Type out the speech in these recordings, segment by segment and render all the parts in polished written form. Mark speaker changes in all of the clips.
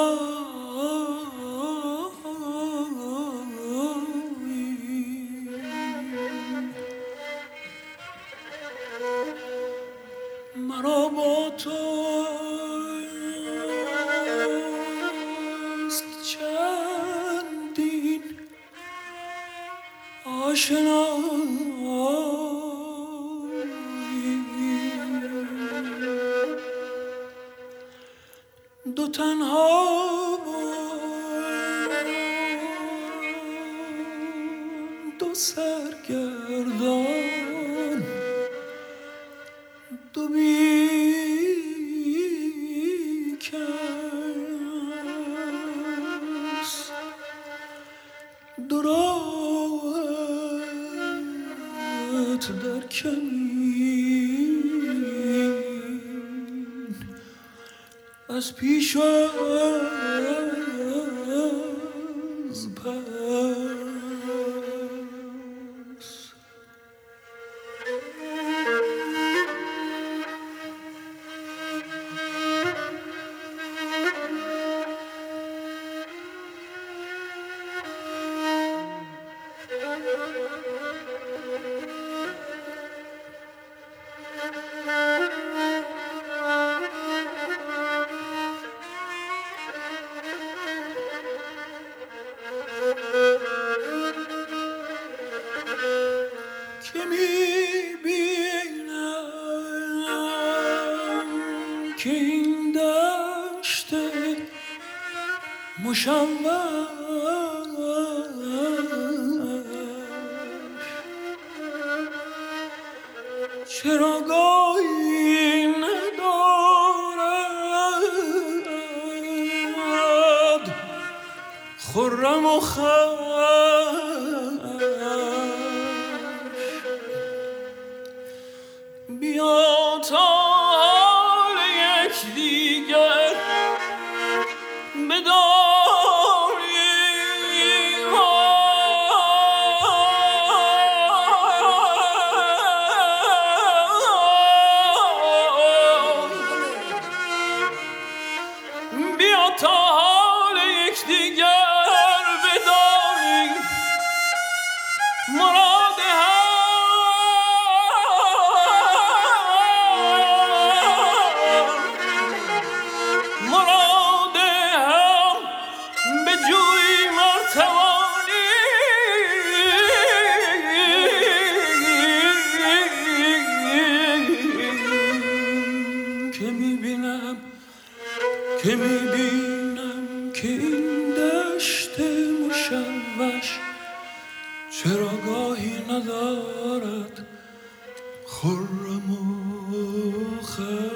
Speaker 1: مرا با توست چندین آشنایی، دو تنها دو سرگردان، دو بیکس، دو راحت در کمین از پیش و از پس. که میبینم که این دشت مشوش چراگاهی ندارد خرم و بیا تا حال یکدیگر بدانیم، بیا تا حال یکدیگر بدانیم، مراد که میبینم که این دشت مشوش چراگاهی ندارد خرم و خوش.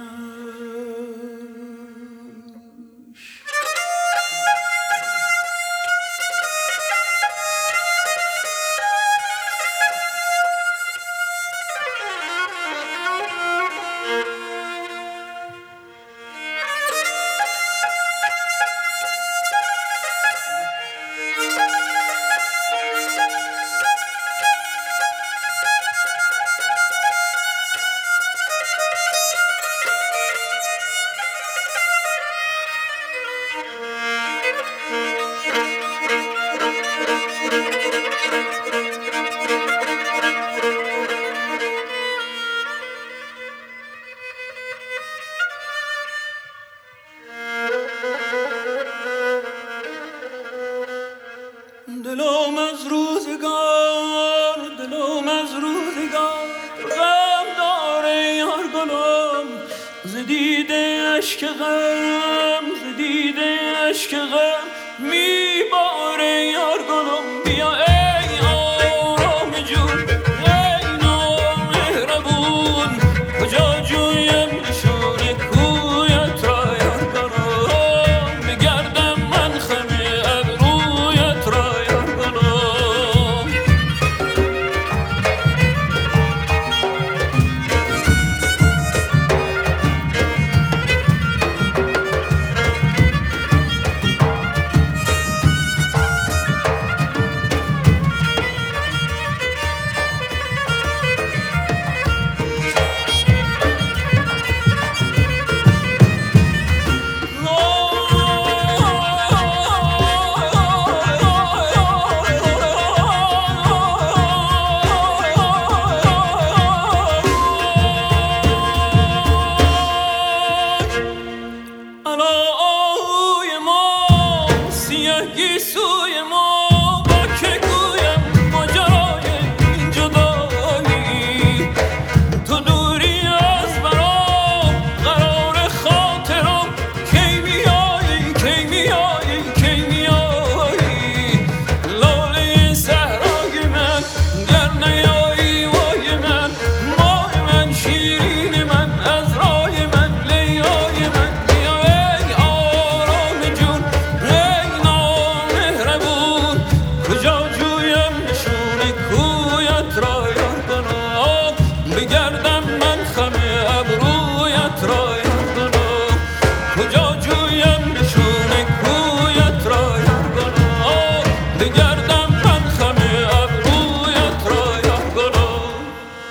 Speaker 1: دلم از روزگار غم داره یار گلم، ز دیده اشک غم میباره یار گلم. بیا ای آرام جون ای نامهربون، کجا جویم نشون کویت را یار گلم، بگردم من خم ابرویت را یار گلم. گیسوی ما با که گویم ماجرای این جدایی تو دوری از برام قرار خاطرم کی میایی کی میایی کی میایی لاله صحرای من گر نیایی وای من ماه من شیرین من از رای من لیای من بیا ای آرام جون ای نامهربون کجا جویم نشون کویت را یار کنم بگردم من خم ابرویت را یار کنم کجا جویم نشون کویت را یار کنم بگردم من خم ابرویت را یار کنم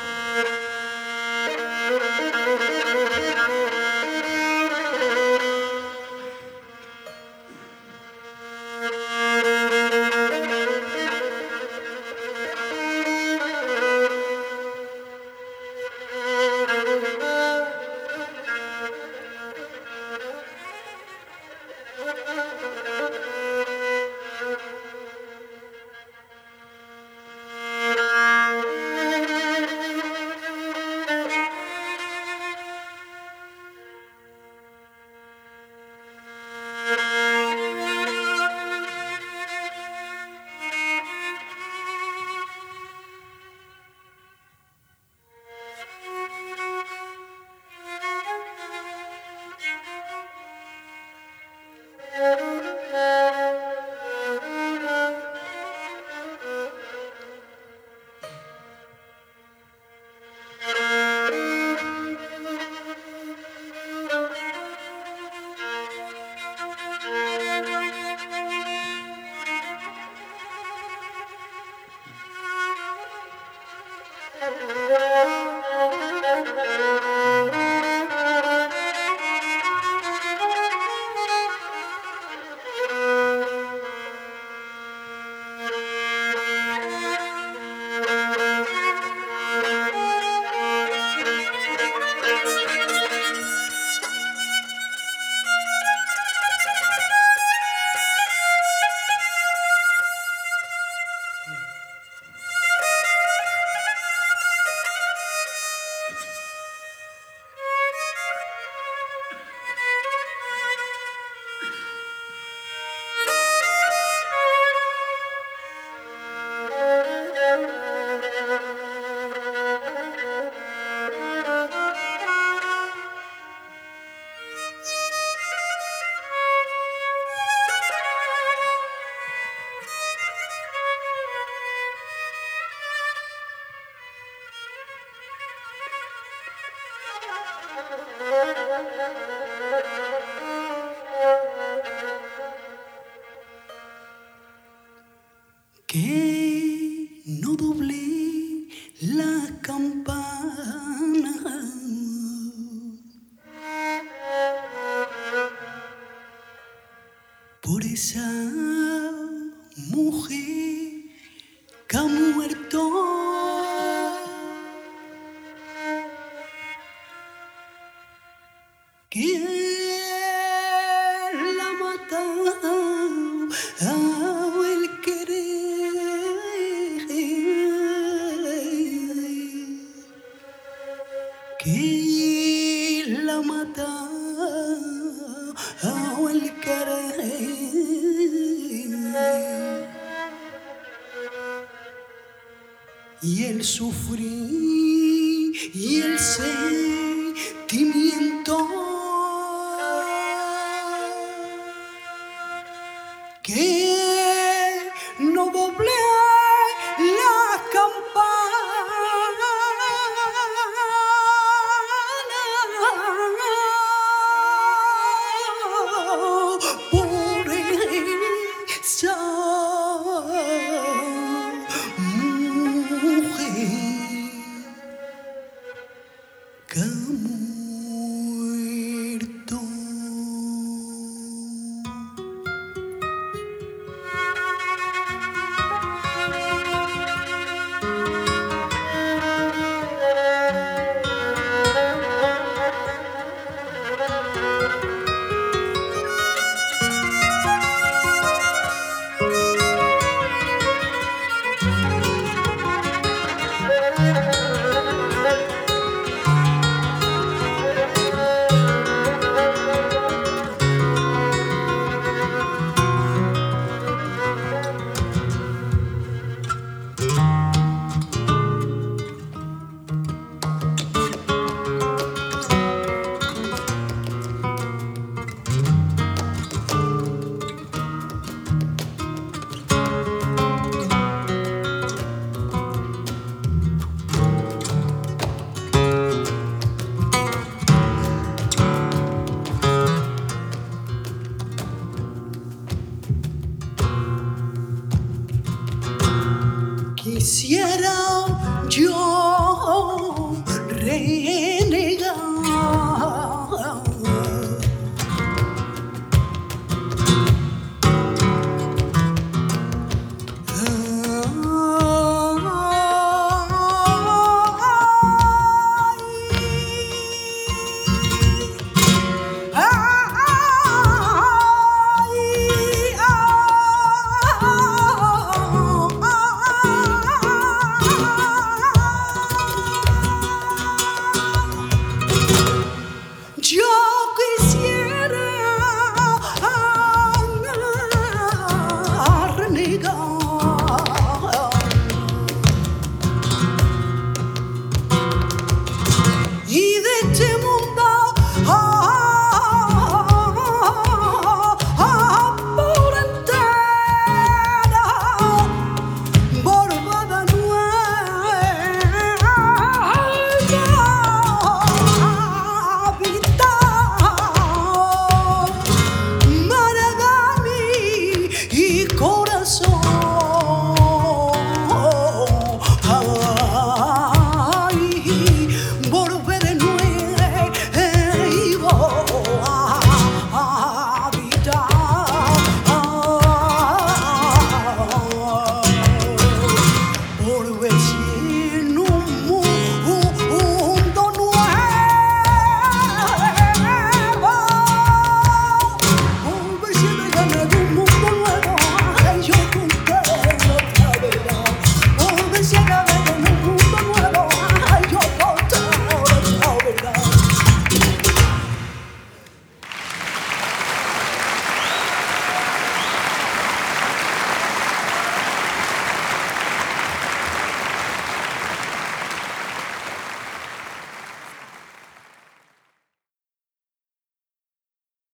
Speaker 2: Que no doble la campana por esa mujer que ha muerto. ¿Quién la mata? El querer. ¿Quién la mata? El querer. Y el sufrir y el sentimiento que no doble la campana por esa mujer que ha muerto. quisiera